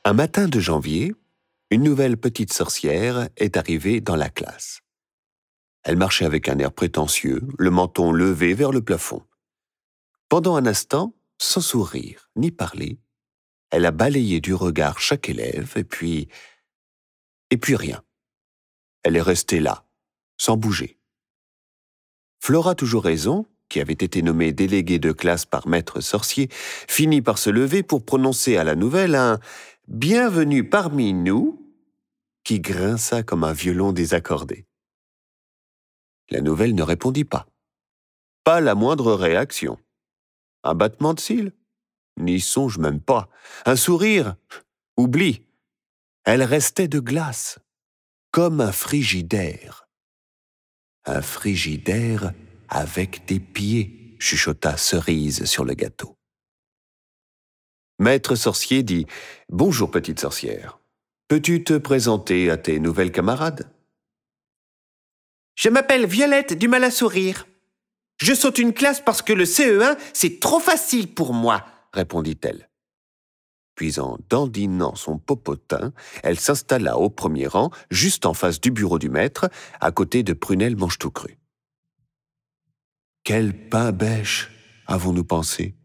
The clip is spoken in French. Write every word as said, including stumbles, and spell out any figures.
Un matin de janvier, une nouvelle petite sorcière est arrivée dans la classe. Elle marchait avec un air prétentieux, le menton levé vers le plafond. Pendant un instant, sans sourire ni parler, elle a balayé du regard chaque élève et puis... et puis rien. Elle est restée là, sans bouger. Flora toujours raison, qui avait été nommée déléguée de classe par maître sorcier, finit par se lever pour prononcer à la nouvelle un « bienvenue parmi nous » qui grinça comme un violon désaccordé. La nouvelle ne répondit pas. Pas la moindre réaction. Un battement de cils? N'y songe même pas. Un sourire? Oublie. Elle restait de glace, comme un frigidaire. Un frigidaire avec des pieds, chuchota Cerise sur le gâteau. Maître sorcier dit « Bonjour petite sorcière. Peux-tu te présenter à tes nouvelles camarades ?» Je m'appelle Violette du mal à sourire. Je saute une classe parce que le C E un, c'est trop facile pour moi, répondit-elle. Puis en dandinant son popotin, elle s'installa au premier rang, juste en face du bureau du maître, à côté de Prunelle Mange-tout-cru. Quel pain bêche, avons-nous pensé?